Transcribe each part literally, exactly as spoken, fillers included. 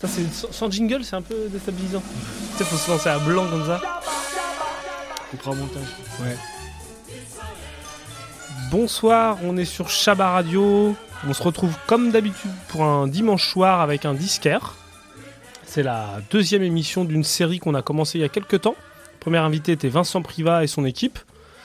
Ça, c'est, sans jingle, c'est un peu déstabilisant. Tu sais, faut se lancer à blanc comme ça. On prend un montage. Ouais. Bonsoir, on est sur Chabba Radio. On se retrouve comme d'habitude pour un dimanche soir avec un disquaire. C'est la deuxième émission d'une série qu'on a commencé il y a quelques temps. Le premier invité était Vincent Privat et son équipe.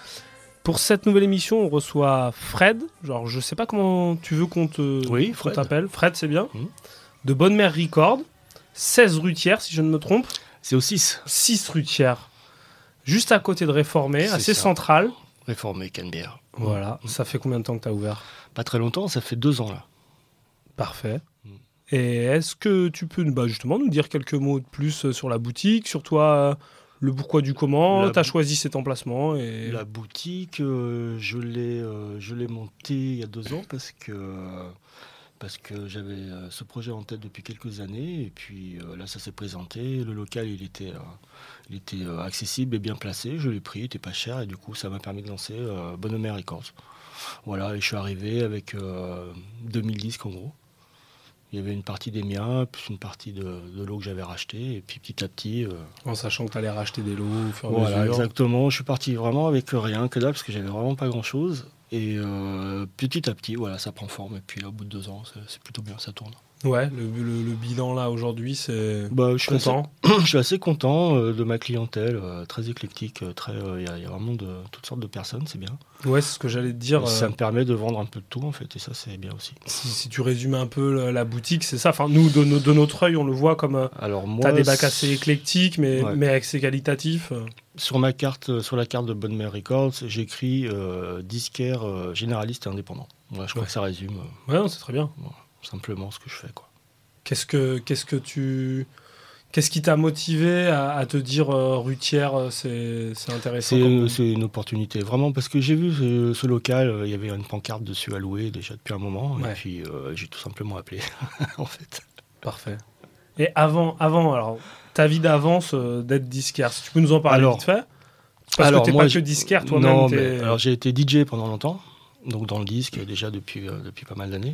Pour cette nouvelle émission, on reçoit Fred. Genre, je sais pas comment tu veux qu'on te oui, qu'on Fred. t'appelle. Fred, c'est bien. Mmh. De Bonne Mère Record. seize rue Thiers, si je ne me trompe. C'est au six. six rue Thiers. Juste à côté de Réformé, C'est assez ça. central. Réformé, Canebière. Voilà. Mmh. Ça fait combien de temps que tu as ouvert ? Pas très longtemps, ça fait deux ans là. Parfait. Mmh. Et est-ce que tu peux bah, justement nous dire quelques mots de plus sur la boutique, sur toi, le pourquoi du comment, tu as bou- choisi cet emplacement et... La boutique, euh, je l'ai, euh, je l'ai montée il y a deux ans parce que euh, parce que j'avais euh, ce projet en tête depuis quelques années et puis euh, là ça s'est présenté. Le local il était, euh, il était euh, accessible et bien placé. Je l'ai pris, il était pas cher et du coup ça m'a permis de lancer euh, Bonne Mère Records. Voilà, et je suis arrivé avec euh, deux mille disques en gros. Il y avait une partie des miens, puis une partie de, de lots que j'avais racheté, et puis petit à petit... Euh, en sachant que tu allais racheter des lots au fur et à voilà, mesure. exactement. Je suis parti vraiment avec rien, que dalle, parce que j'avais vraiment pas grand-chose. Et euh, petit à petit, voilà, ça prend forme. Et puis là, au bout de deux ans, c'est, c'est plutôt bien, ça tourne. Ouais, le, le, le bilan là aujourd'hui, c'est Bah, je suis content. assez, je suis assez content euh, de ma clientèle, euh, très éclectique. Il très, euh, y, a, y a vraiment de, toutes sortes de personnes, c'est bien. Ouais, c'est ce que j'allais te dire. Et euh, ça me permet de vendre un peu de tout, en fait, et ça, c'est bien aussi. si, si tu résumes un peu la, la boutique, c'est ça. Enfin, nous, de, no- de notre œil, on le voit comme... Euh, Alors moi, t'as des bacs assez éclectiques, mais, ouais. mais assez qualitatifs. euh. Sur ma carte, euh, sur la carte de Bonne Mère Records, j'écris euh, disquaire euh, généraliste et indépendant. Voilà, je crois Ouais. que ça résume euh, Ouais, non, c'est très bien. voilà, simplement ce que je fais, quoi. Qu'est-ce que, qu'est-ce que tu... Qu'est-ce qui t'a motivé à, à te dire euh, rue Thiers, euh, c'est, c'est intéressant C'est, comme- c'est une opportunité, vraiment, parce que j'ai vu ce, ce local, euh, il y avait une pancarte dessus à louer déjà depuis un moment, Ouais. et puis euh, j'ai tout simplement appelé, en fait. Parfait. Et avant, avant alors, ta vie d'avance euh, d'être disquaire, si tu peux nous en parler Alors- vite fait. Parce alors, que t'es moi, pas je- que disquaire, toi-même. Non, t'es... mais, alors j'ai été D J pendant longtemps, donc dans le disque, déjà depuis, euh, depuis pas mal d'années.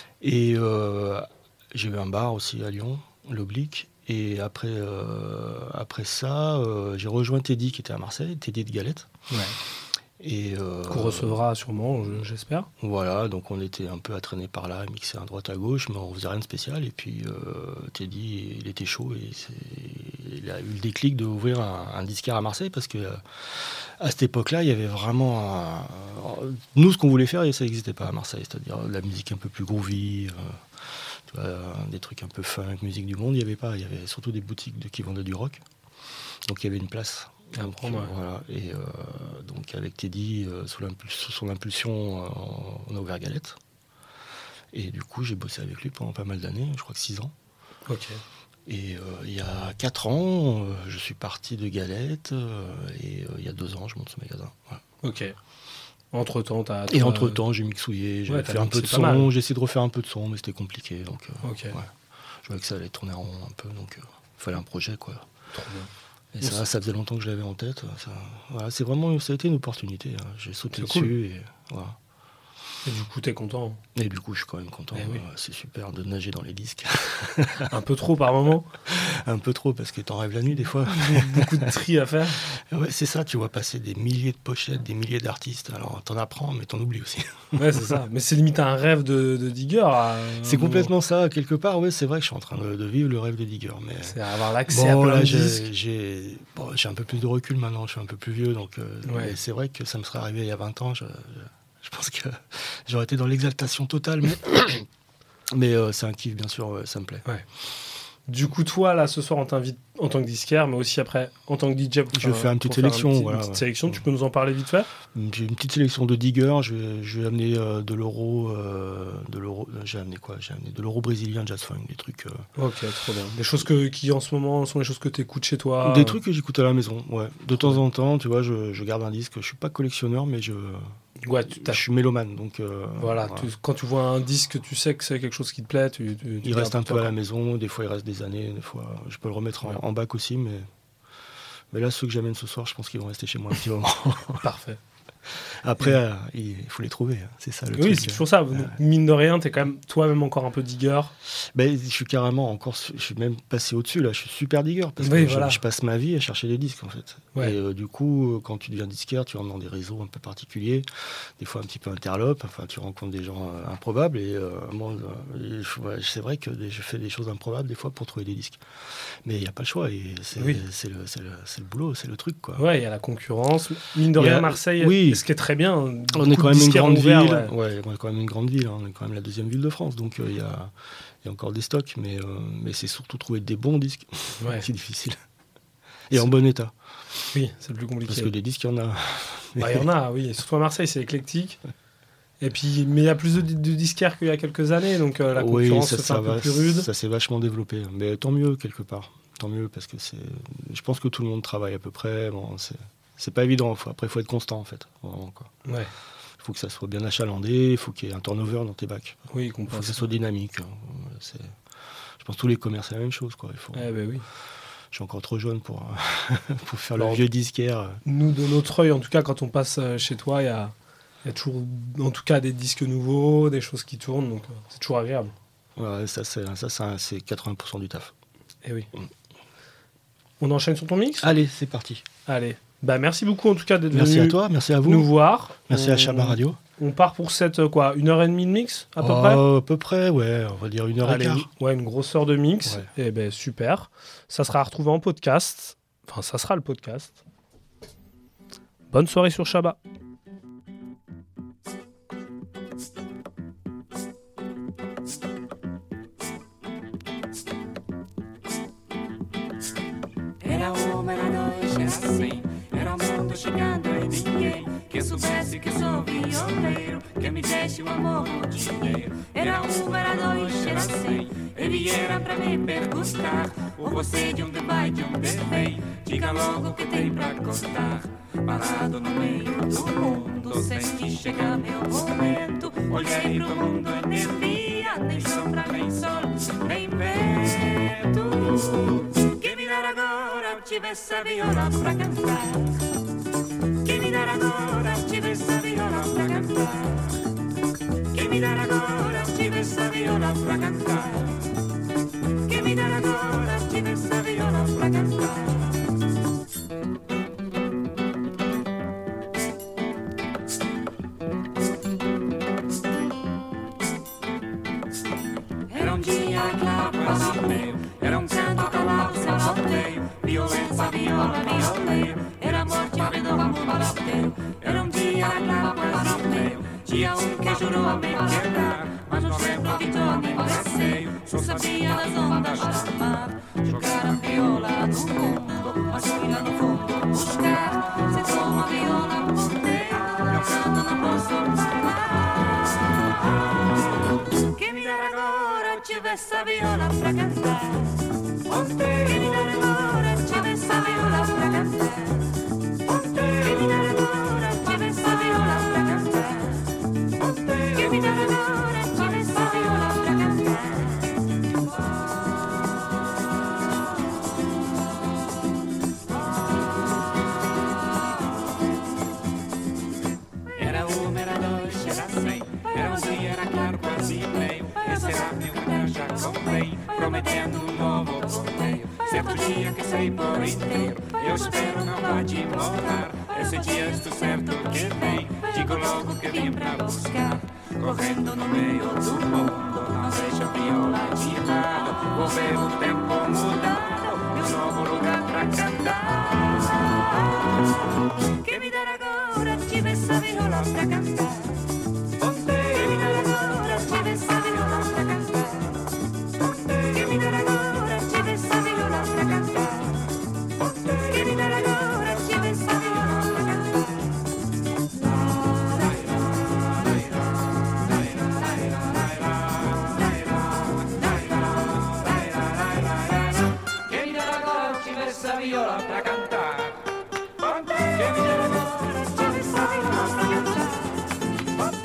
Et euh, j'ai eu un bar aussi à Lyon, l'Oblique. Et après, euh, après ça, euh, j'ai rejoint Teddy qui était à Marseille, Teddy de Galette. Ouais. Et, euh, Qu'on recevra sûrement, je- j'espère. Voilà, donc on était un peu à traîner par là, mixer à droite à gauche, mais on faisait rien de spécial. Et puis euh, Teddy, il était chaud et c'est... il a eu le déclic d'ouvrir un, un disquaire à Marseille parce que euh, à cette époque-là, il y avait vraiment un... nous ce qu'on voulait faire, et ça n'existait pas à Marseille, c'est-à-dire de la musique un peu plus groovy. Euh, tu vois, des trucs un peu funk, musique du monde, il n'y avait pas. Il y avait surtout des boutiques de, qui vendaient du rock. Donc il y avait une place. À Donc, prendre, euh, ouais. voilà. Et euh, donc avec Teddy, euh, sous, l'impuls- sous son impulsion, euh, on a ouvert Galette. Et du coup, j'ai bossé avec lui pendant pas mal d'années, je crois que six ans. Ok. Et euh, il y a quatre ans, euh, je suis parti de Galette. euh, et euh, il y a deux ans, je monte ce magasin. Voilà. Ok. Entre-temps, t'as... Et t'as- entre-temps, j'ai mixouillé, j'ai Ouais, fait t'as un peu de mixé pas mal. son, j'ai essayé de refaire un peu de son, mais c'était compliqué. Donc, euh, Ok. ouais. Je voyais que ça allait tourner en rond un peu, donc il fallait un projet, quoi. Trop bien. Et Bon, ça, ça faisait longtemps que je l'avais en tête. Ça, voilà, c'est vraiment, ça a été une opportunité. Hein. J'ai sauté C'est dessus et voilà. Et du coup, t'es content. Et du coup, je suis quand même content. Eh oui. Euh, C'est super de nager dans les disques. Un peu trop par moment. Un peu trop parce que t'en rêves la nuit des fois. Beaucoup de tri à faire. Ouais, c'est ça. Tu vois passer des milliers de pochettes, des milliers d'artistes. Alors t'en apprends, mais t'en oublies aussi. Ouais, c'est ça. Mais c'est limite un rêve de, de digger. à un C'est moment. complètement ça. Quelque part, ouais, c'est vrai que je suis en train de, de vivre le rêve de digger. Mais C'est avoir l'accès bon, à plein là, de j'ai, disques. j'ai, bon, j'ai un peu plus de recul maintenant. Je suis un peu plus vieux, donc euh, Ouais. mais c'est vrai que ça me serait arrivé il y a vingt ans. Je, je, je pense que j'aurais été dans l'exaltation totale, mais, mais euh, c'est un kiff, bien sûr, ouais, ça me plaît. Du coup, toi, là, ce soir, on t'invite en tant que disquaire, mais aussi après, en tant que D J. Pour Je vais faire une petite pour sélection, un petit- voilà, une petite ouais. sélection. Tu peux nous en parler vite fait ? J'ai une petite sélection de diggers. Je vais, je vais amener euh, de l'euro, euh, de l'euro. J'ai amené quoi J'ai amené de l'euro brésilien, jazz funk, des trucs. euh, Ok, trop bien. Des choses que, qui, en ce moment, sont les choses que tu écoutes chez toi. Des trucs que j'écoute à la maison, ouais. De temps en temps, tu vois, je, je garde un disque. Je suis pas collectionneur, mais je, Ouais, tu je suis mélomane, donc. euh, Voilà, voilà. tu- quand tu vois un disque, tu sais que c'est quelque chose qui te plaît. Tu, tu- tu Il gardes reste un pour peu à toi, la maison. Des fois, il reste des années. Des fois, je peux le remettre en, Ouais. en bac aussi, mais. Mais là, ceux que j'amène ce soir, je pense qu'ils vont rester chez moi un petit moment. quoi. Parfait. Après, euh, il faut les trouver, hein. C'est ça le oui, truc. c'est toujours ça. Donc, mine de rien, t'es quand même toi-même encore un peu digger. Ben, je suis carrément encore, je suis même passé au-dessus là. Je suis super digger parce oui, que voilà. je, je passe ma vie à chercher des disques en fait. Ouais. Et euh, du coup, quand tu deviens disquaire, tu rentres dans des réseaux un peu particuliers, des fois un petit peu interlopes. Enfin, tu rencontres des gens euh, improbables et, euh, moi, euh, je, ouais, c'est vrai que des, je fais des choses improbables des fois pour trouver des disques. Mais il n'y a pas le choix. Et c'est, oui. c'est, le, c'est, le, c'est le boulot, c'est le truc quoi. Ouais, il y a la concurrence. Mine de rien, a, Marseille, oui. ce qui est très bien. On est quand même une grande ouvert, ville. Ouais. Ouais, on est quand même une grande ville. Hein. On est quand même la deuxième ville de France. Donc il euh, y, a, y a encore des stocks, mais, euh, mais c'est surtout trouver des bons disques. Ouais. C'est difficile. Et c'est... en bon état. Oui, c'est le plus compliqué. Parce que des disques, il y en a. Il bah, y en a, oui. Surtout à Marseille, c'est éclectique. Et puis, mais il y a plus de, de disquaires qu'il y a quelques années, donc euh, la concurrence oui, ça, se fait un va, peu plus rude. Ça s'est vachement développé, mais tant mieux quelque part. Tant mieux parce que c'est. Je pense que tout le monde travaille à peu près. Bon, c'est. C'est pas évident. Faut, après, il faut être constant, en fait. Vraiment, quoi. Ouais. Il faut que ça soit bien achalandé. Il faut qu'il y ait un turnover dans tes bacs. Oui, il faut que ça soit dynamique. C'est... Je pense que tous les commerces, c'est la même chose, quoi. Il faut... Eh ben oui. Je suis encore trop jeune pour, pour faire Alors, le vieux disquaire. Nous, de notre œil, en tout cas, quand on passe chez toi, il y a, y a toujours, en tout cas, des disques nouveaux, des choses qui tournent. Donc, c'est toujours agréable. Ouais, ça, c'est, ça, c'est, un, c'est quatre-vingts pour cent du taf. Eh oui. Mm. On enchaîne sur ton mix ? Allez, c'est parti. Allez. Bah, merci beaucoup en tout cas d'être merci venu à toi, merci à vous. Nous voir. Merci on, à Chabas Radio. On part pour cette quoi, une heure et demie de mix à peu oh, près. À peu près, ouais, on va dire une heure Allez, et quart. Ouais, une grosse heure de mix. Ouais. Et ben super. Ça sera retrouvé en podcast. Enfin, ça sera le podcast. Bonne soirée sur Chabas. Era uma, era dois, era cem. Era o mundo chegando e ninguém que soubesse que sou violeiro, que me desse o amor o dinheiro. Era uma, era dois, era cem. E vieram pra me perguntar: ou você de onde vai, de onde vem? Diga logo o que tem pra contar. Parado no meio do mundo, senti chegar meu momento. Olhei pro mundo e nem via nem sombra, nem sol, nem vento. Che mi darà agora tivesse a viola pra cantar. Che mi darà agora tivesse a viola pra cantar. Che mi darà agora tivesse a viola pra cantar. Che mi darà agora tivesse a viola pra cantar. Era un dia claro quasi meu. Era um canto calado, salteio, violenza, viola, violeiro. Era morte, vida, amor, balateiro. Era um dia claro, quase meu. Tinha um que jurou a me quebrar, mas não lembro de todo nem receio. Só sabia das ondas da mar, jogar a viola no mundo, mas fui lá no fundo buscar. Se toma a viola por dentro, eu canto, não posso parar. Que me dar agora tivesse a viola pra cantar. Que me dar agora tivesse a viola pra cantar. Que me dar agora tivesse a viola pra cantar. Que me dar agora tivesse a viola pra cantar. Era uma, era dois, era cem. Era um dia, era claro, quase meio. Esse era meu olhar, já comprei, prometendo um novo rodeio. Certo dia que sei por inteiro, eu espero não vá demorar. Esse dia estou certo que vem, digo logo que vim pra buscar. Correndo no meio do mundo, não deixa a viola de lado. Vou ver o tempo mudado, meu novo lugar pra cantar. Que me dar agora tivesse a viola pra cantar. Que me dar agora tivesse a viola pra cantar. Que me dar agora tivesse a viola pra cantar. Que me dar agora tivesse a viola pra cantar. Que me dar agora tivesse a viola pra cantar. Que me dar agora tivesse a viola pra cantar.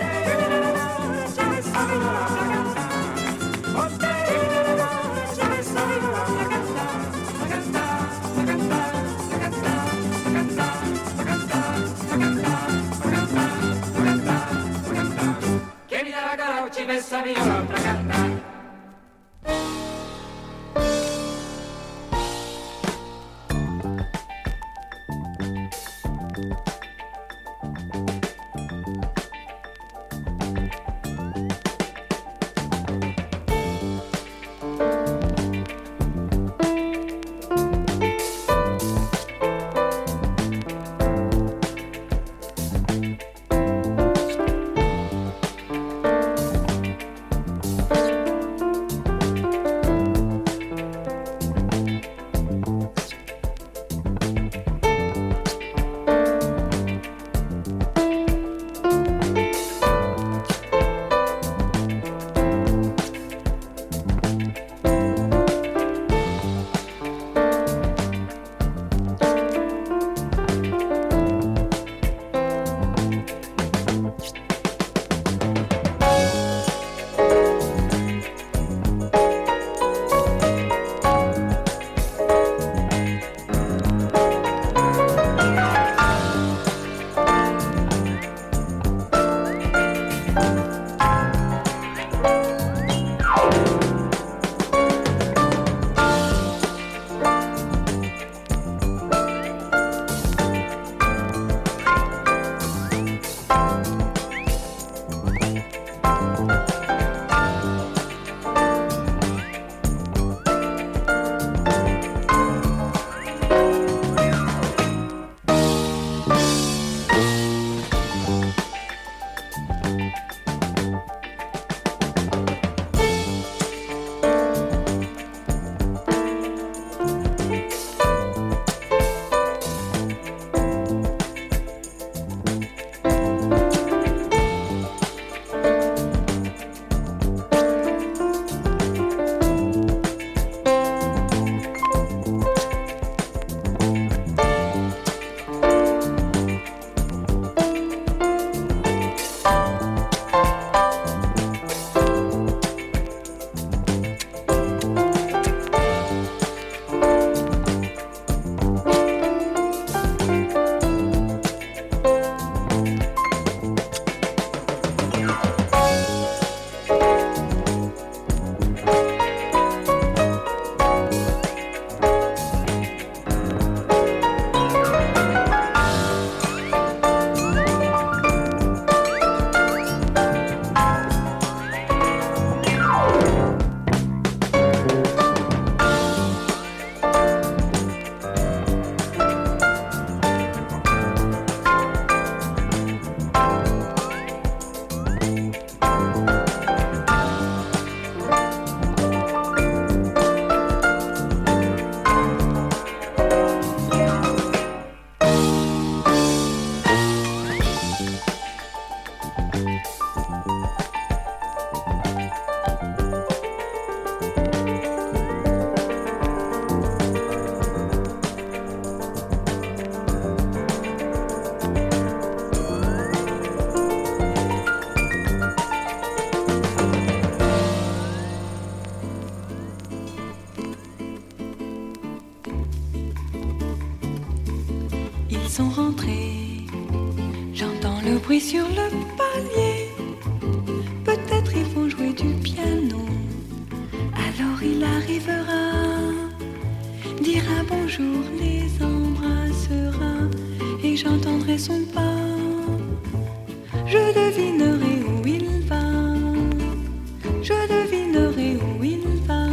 sont rentrés, j'entends le bruit sur le palier. Peut-être ils vont jouer du piano. Alors il arrivera, dira bonjour, les embrassera, et j'entendrai son pas. Je devinerai où il va, je devinerai où il va.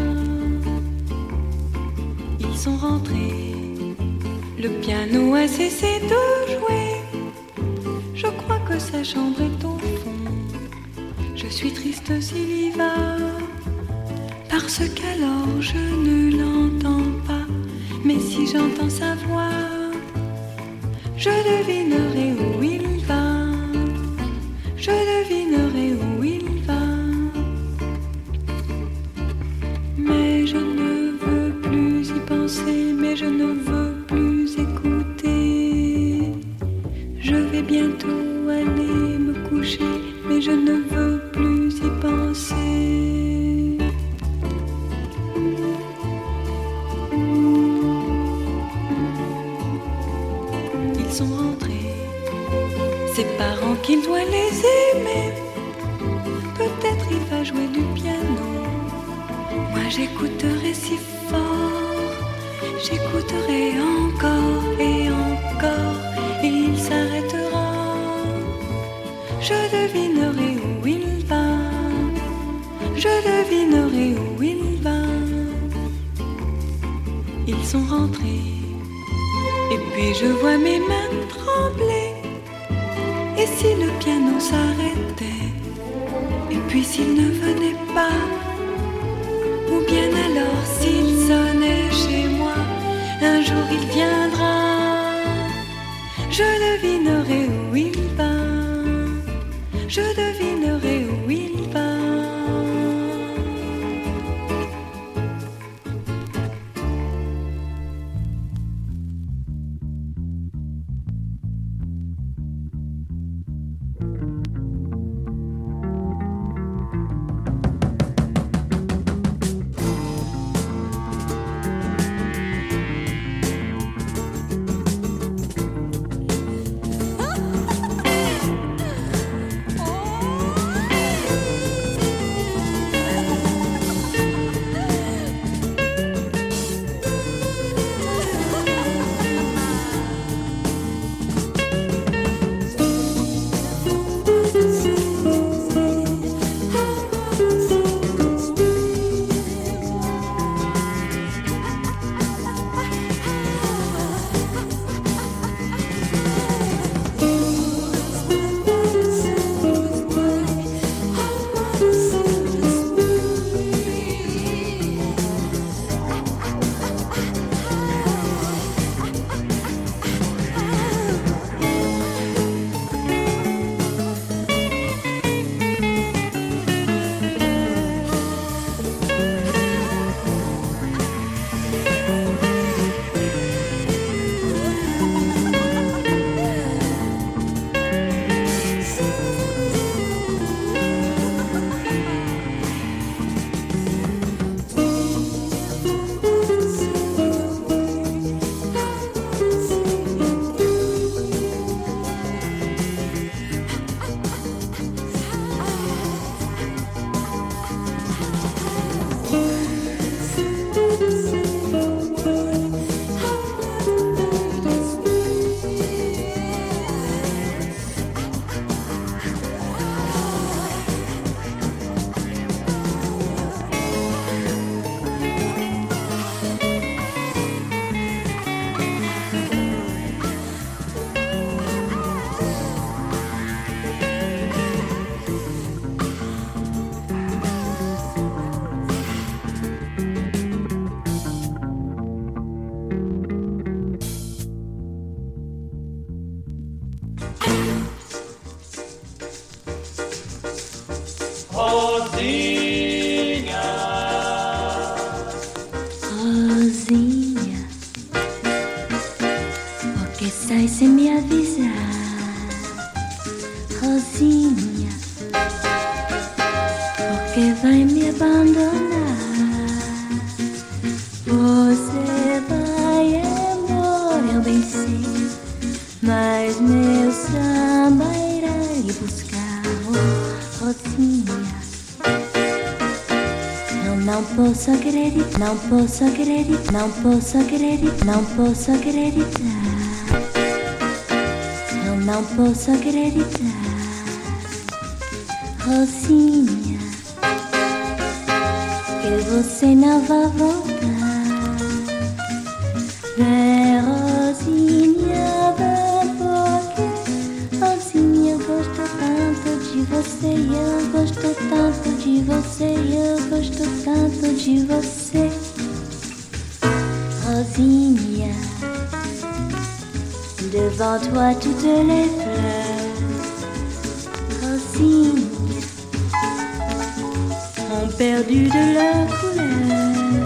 Ils sont rentrés, le piano a cessé de jouer. Je crois que sa chambre est au fond. Je suis triste s'il y va, parce qu'alors je ne l'entends pas. Mais si j'entends sa voix, je devinerai où il va, je devinerai où il va. Mais je ne veux plus y penser, mais je ne veux plus écouter. Je vais bientôt aller me coucher, mais je ne veux plus y penser. Ils sont rentrés, ses parents qu'il doit les aimer. Peut-être il va jouer du piano. Moi j'écouterai si fort, j'écouterai encore et encore, et il s'arrêtera. Je devinerai où il va, je devinerai où il va. Ils sont rentrés, et puis je vois mes mains trembler. Et si le piano s'arrêtait, et puis s'il ne venait pas, ou bien alors s'il sonnait chez moi, un jour il viendra. Je devinerai où il va, je devinerai où il va. sai sem me avisar, Rosinha, porque vai me abandonar. Você vai embora, eu bem sei, posso acreditar, não posso acreditar, não posso acreditar, não posso acreditar. Eu não posso acreditar, Rosinha, que você não vai voltar. Vem, Rosinha, vem, porque Rosinha, eu gosto tanto de você, eu gosto tanto de você, eu gosto tanto de você, Rosinha. Devant toi toutes les fleurs, Rosinha, ont perdu de leur couleur.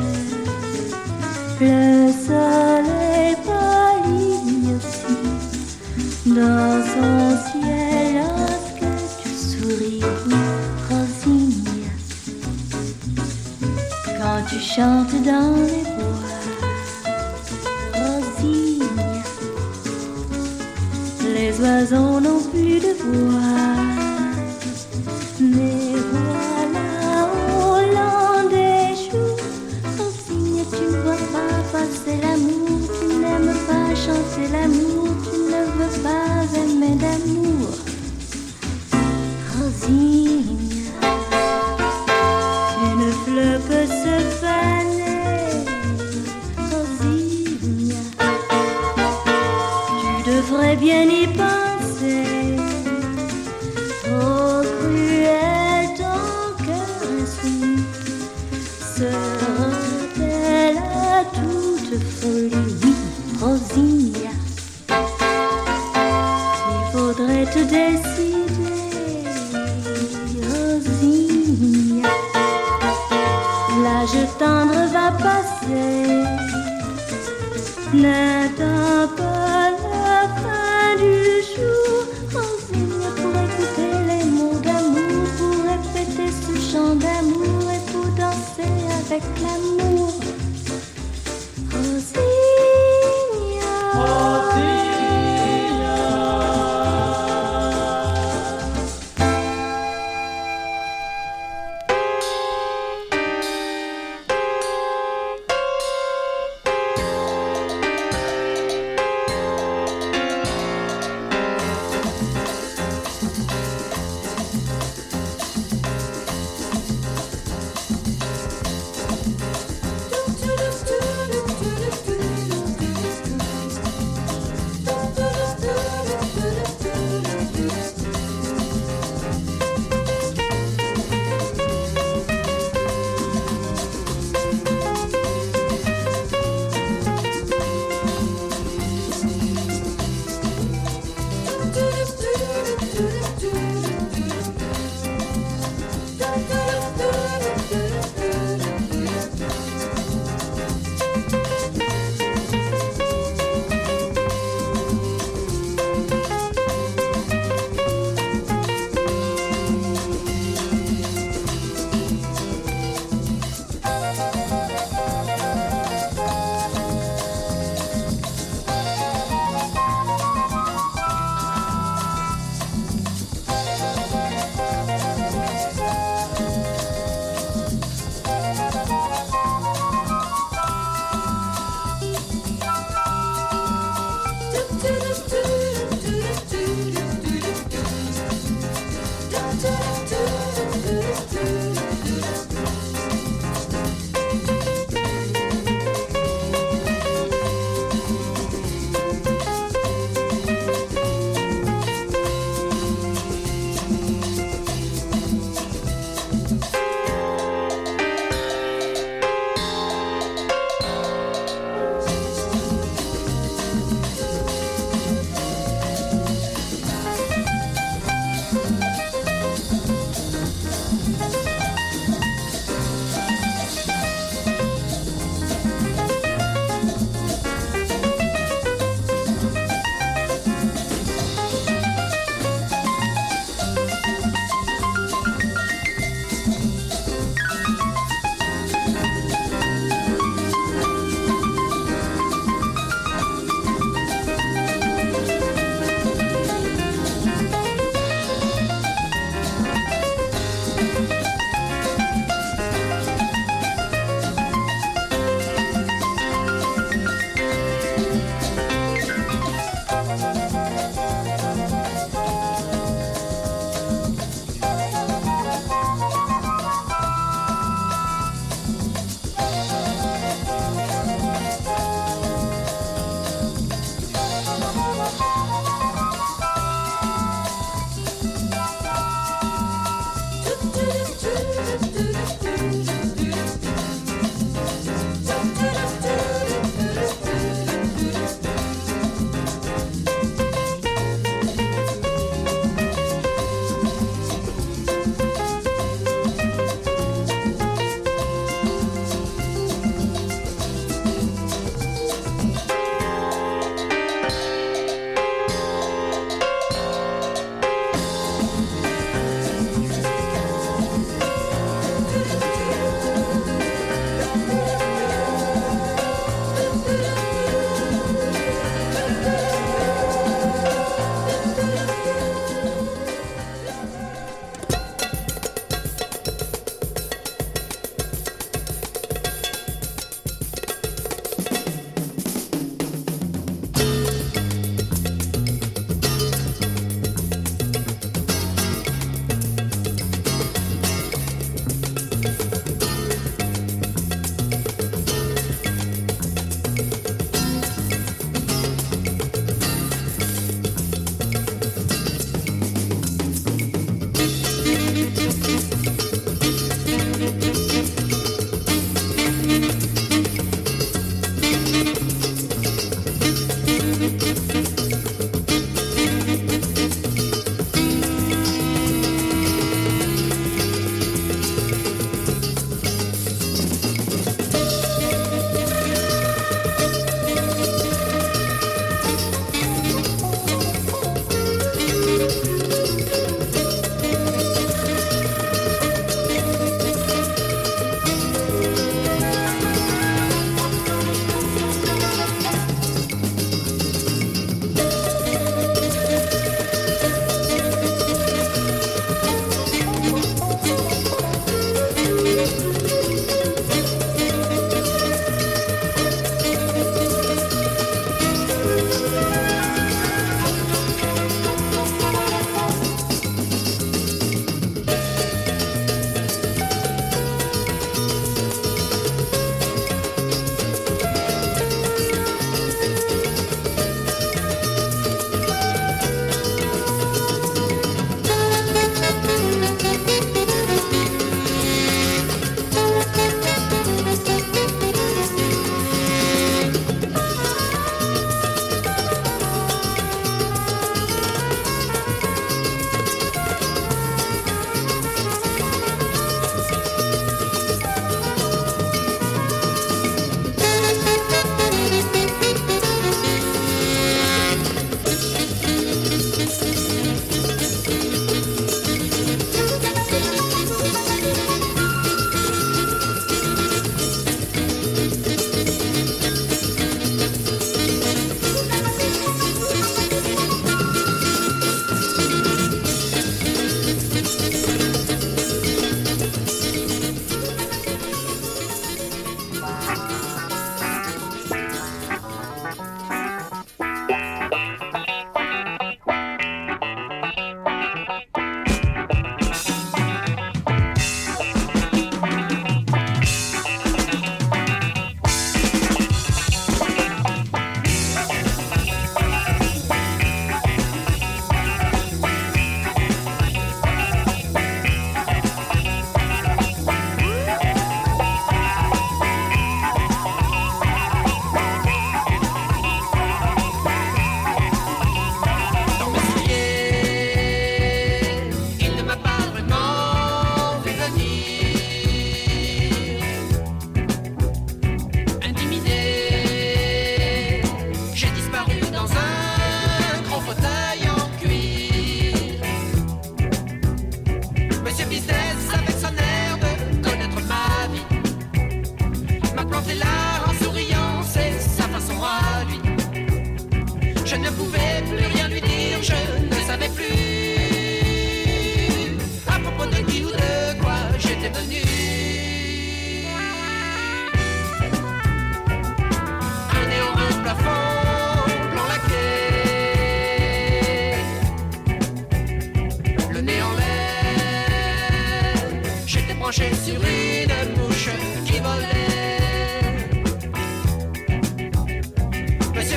Le soleil pâlit aussi dans son ciel lorsque tu souris, Rosinha. Quand tu chantes dans les bois, Rosinha, les oiseaux n'ont plus de voix. Mais voilà, au long des jours, Rosinha, tu ne vois pas passer l'amour, tu n'aimes pas chanter l'amour, tu ne veux pas aimer d'amour, Rosinha. Une fleur peut se faner, Rosinha. Tu devrais bien y penser. Oh cruel, ton cœur insoumis sera-t-elle à toute folie? Oui, Rosinha, il faudrait te décider, Rosinha. L'âge tendre va passer, n'attends pas la fin du jour, Rosinha, pour écouter les mots d'amour, pour répéter ce chant d'amour et pour danser avec l'amour, Rosinha.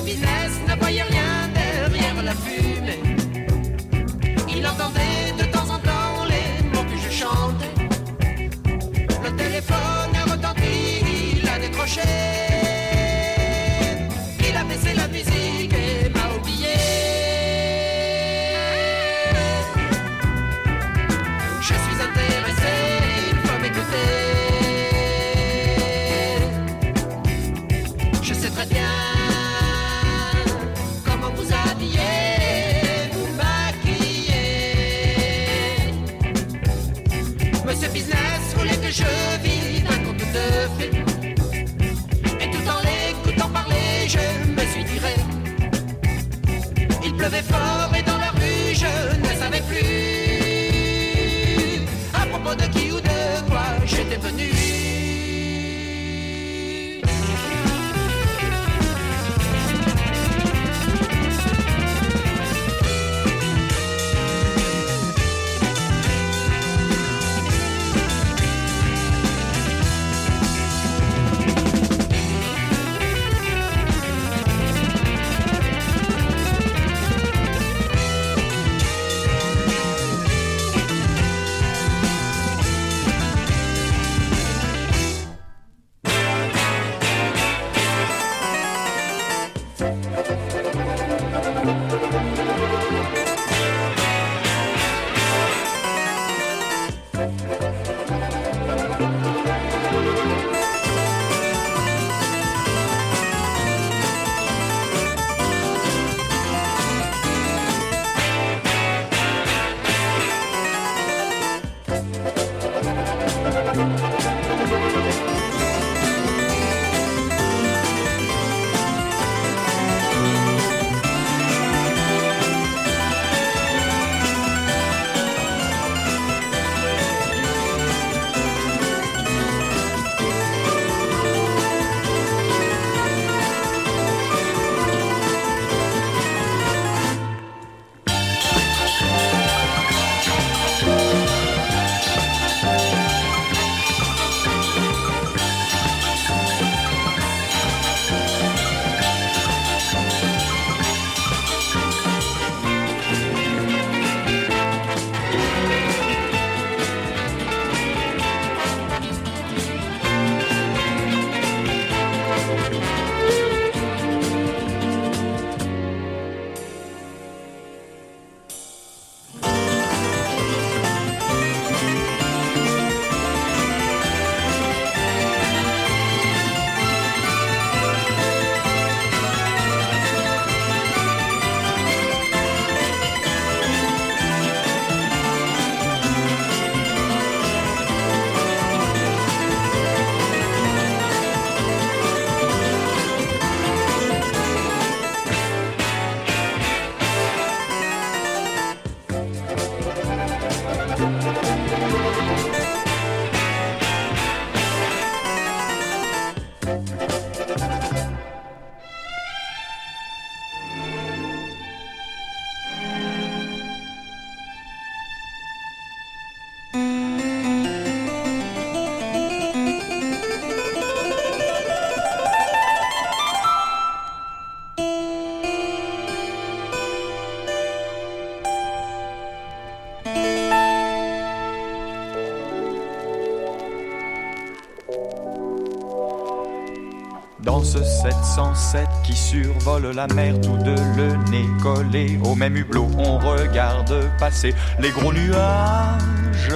business ne voyait rien derrière la fumée. Il entendait de temps en temps les mots que je chantais. Le téléphone a retenti, il a décroché. Il a baissé la musique et m'a oublié. Je suis intéressé, il faut m'écouter. Je sais très bien comment vous habiller, vous maquiller. Monsieur Business voulait que je vive un conte de fées. Et tout en l'écoutant parler, je me suis tiré. Il pleuvait fort et dans la rue, je ne savais plus à propos de qui ou de quoi j'étais venu. Dans ce sept cent sept qui survole la mer, tout de le nez collé au même hublot, on regarde passer les gros nuages.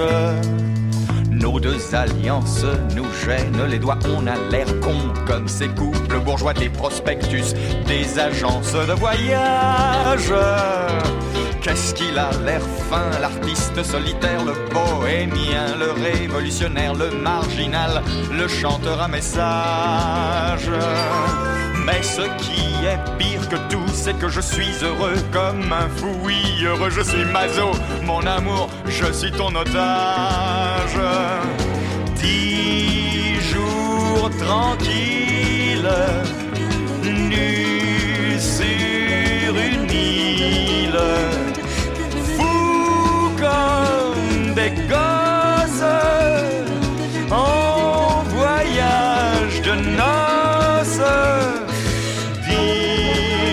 Nos deux alliances nous gênent les doigts, on a l'air con comme ces couples bourgeois des prospectus, des agences de voyage. Qu'est-ce qu'il a l'air fin, l'artiste solitaire, le bohémien, le révolutionnaire, le marginal, le chanteur à message. Mais ce qui est pire que tout, c'est que je suis heureux comme un fou. Oui, heureux, je suis maso, mon amour, je suis ton otage. Dix jours tranquilles, nus sur une île, fous comme des gosses, en voyage de noces. Dix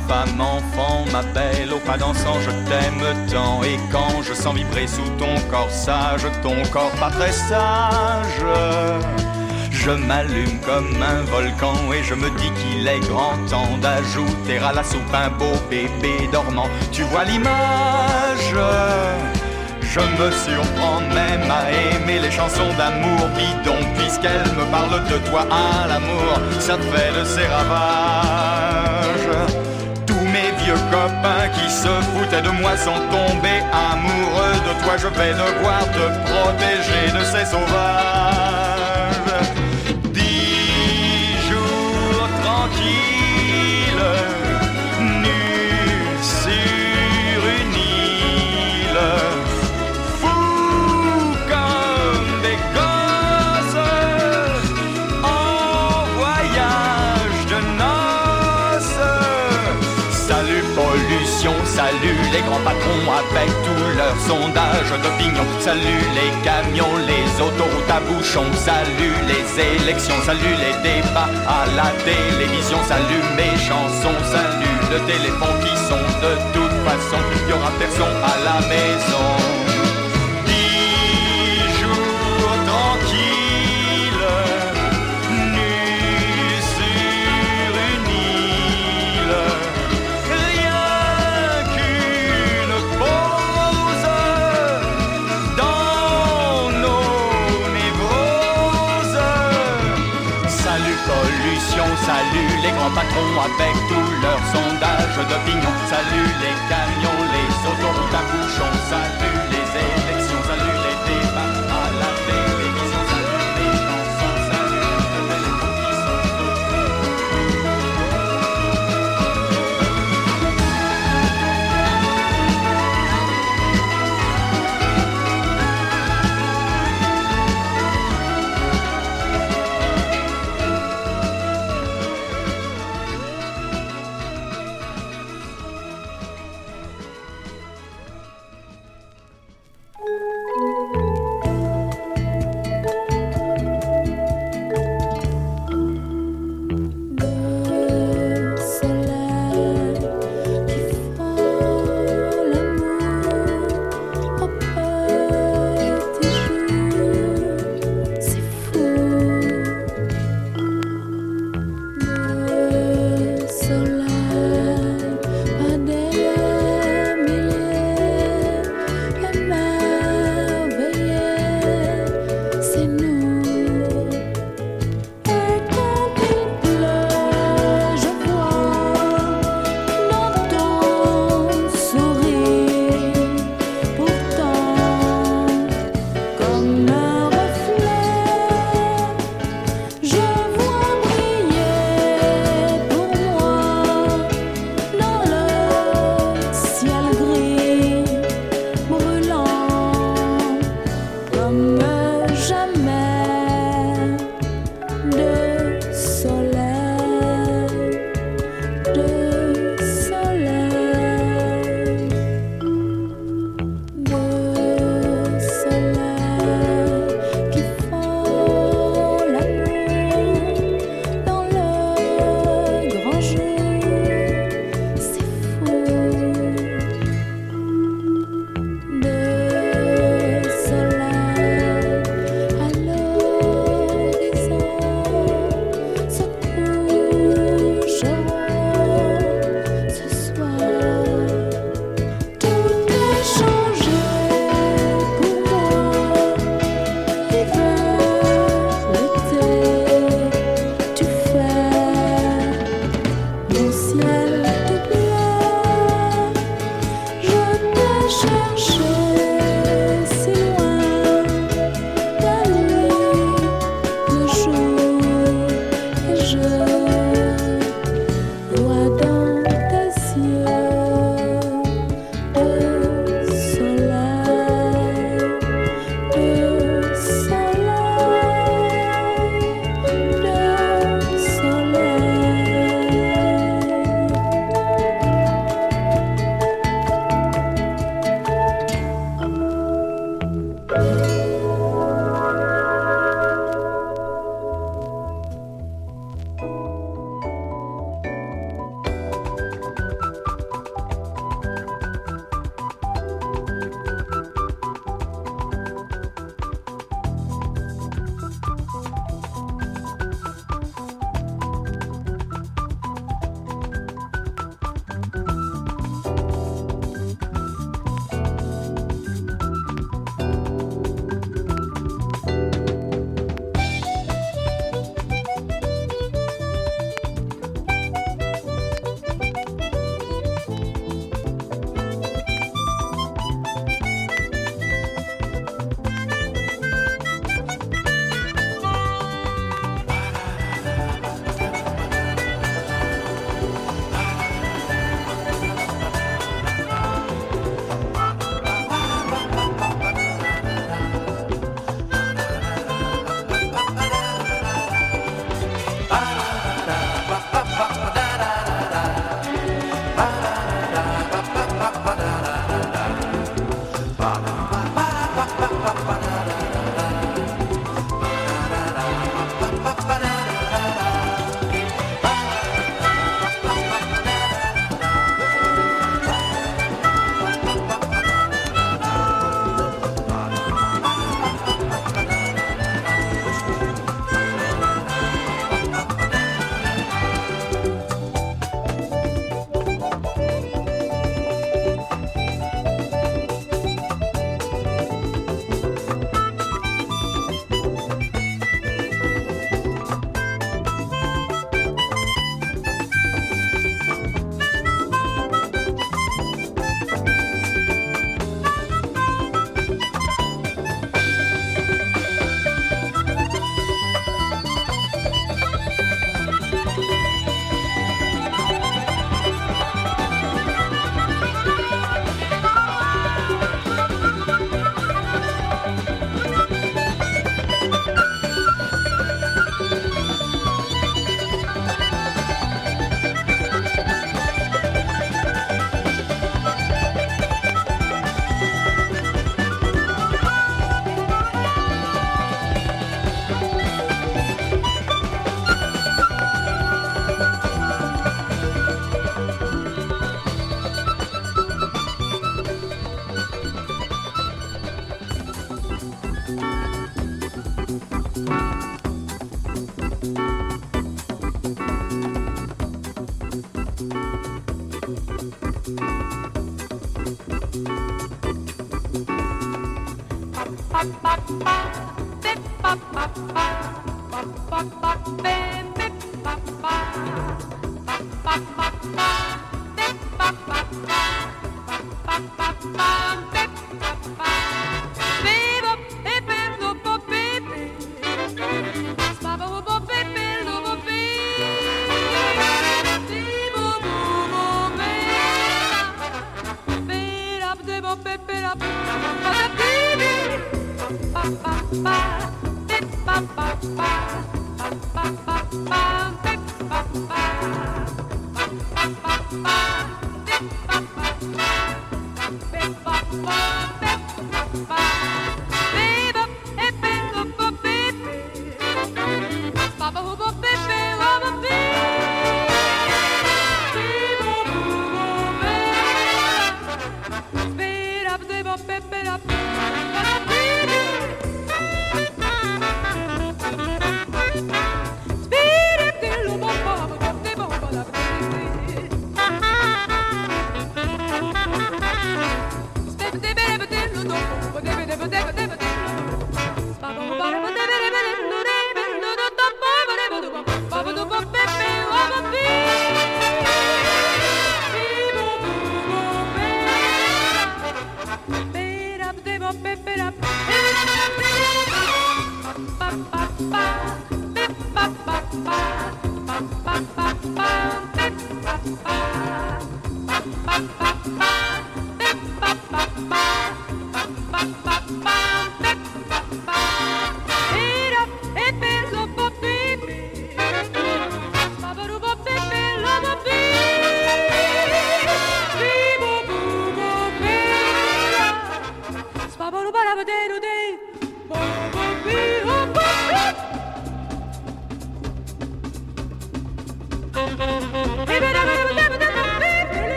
femme, enfant, ma belle, au pas dansant, je t'aime tant. Et quand je sens vibrer sous ton corsage, ton corps pas très sage, je m'allume comme un volcan et je me dis qu'il est grand temps d'ajouter à la soupe un beau bébé dormant. Tu vois l'image? Je me surprends même à aimer les chansons d'amour bidon, puisqu'elles me parlent de toi à l'amour, ça te fait de ces ravages. Tous mes vieux copains qui se foutaient de moi sont tombés amoureux de toi. Je vais devoir te protéger de ces sauvages. Dix jours tranquilles, nus sur une île, fous comme des gosses, en voyage de noces. Salut pollution, salut les grands patrons avec tous leurs sondages d'opinion. Salut les camions, les autoroutes à bouchons. Salut les élections, salut les débats à la télévision. Salut mes chansons, salut le téléphone qui sont de toute façon. Il y aura personne à la maison. Dix jours tranquilles, nus sur une île. Rien qu'une pause dans nos névroses. Salut pollution, salut les grands patrons avec tous leurs sondages d'opinion. Salut les camions, les autoroutes à bouchons. Salut les élections, salut les débats à la télévision. Salut les chansons, salut le téléphone qui sont de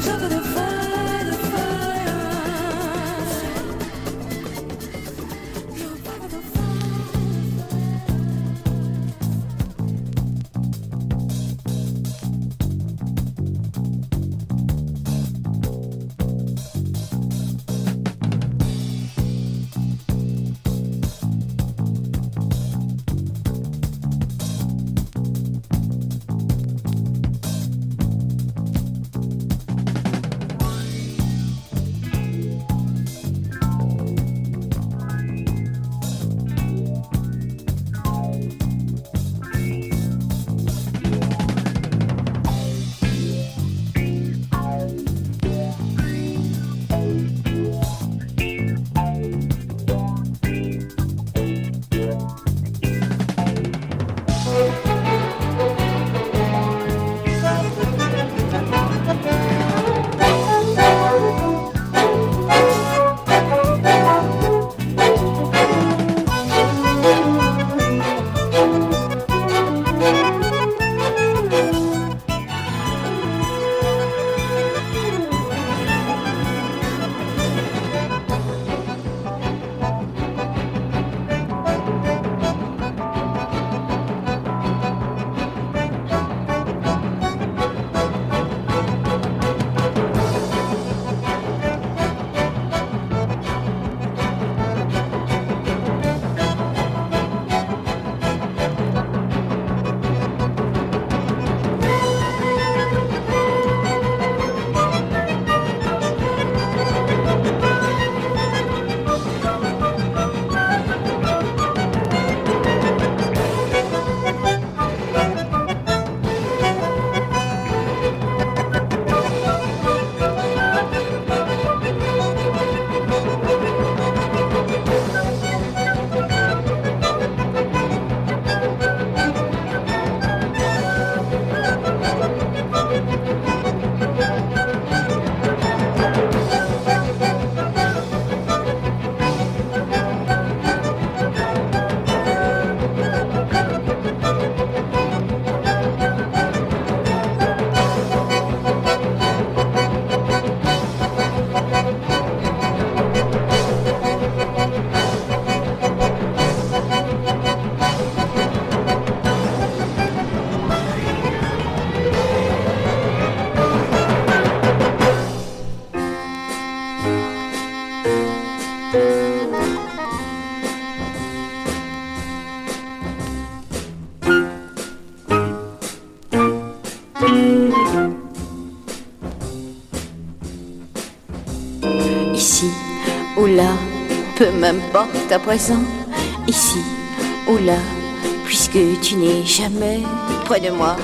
Ici ou là, peu m'importe à présent. Ici ou là, puisque tu n'es jamais près de moi.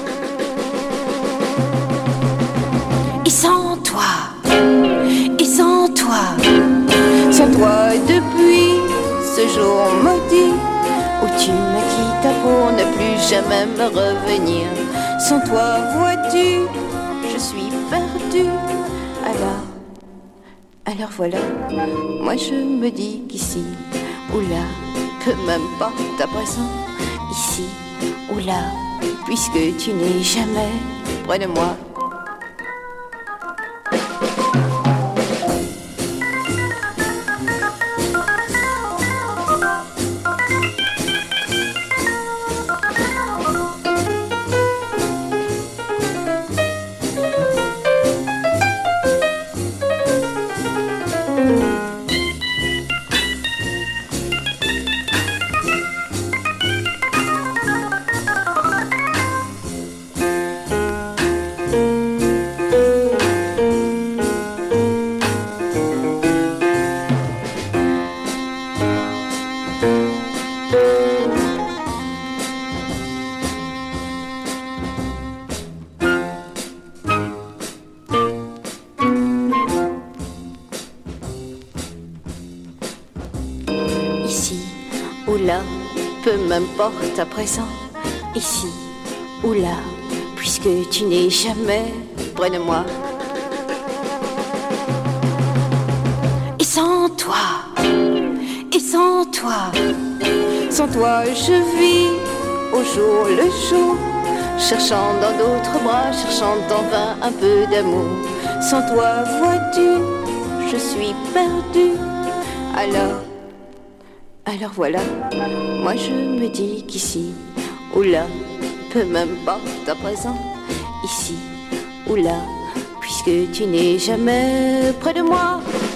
Et sans toi, et sans toi, sans toi depuis ce jour maudit où tu me quittes pour ne plus jamais me revenir. Sans toi, vois-tu, je suis perdue. Alors, alors voilà, moi je me dis qu'ici ou là, peu m'importe à présent. Ici ou là, puisque tu n'es jamais près de moi. M'importe à présent, ici ou là, puisque tu n'es jamais près de moi. Et sans toi, et sans toi, sans toi je vis au jour le jour, cherchant dans d'autres bras, cherchant en vain un peu d'amour. Sans toi, vois-tu, je suis perdue. Alors, alors voilà, moi je me dis qu'ici ou là, peu m'importe à présent, ici ou là, puisque tu n'es jamais près de moi.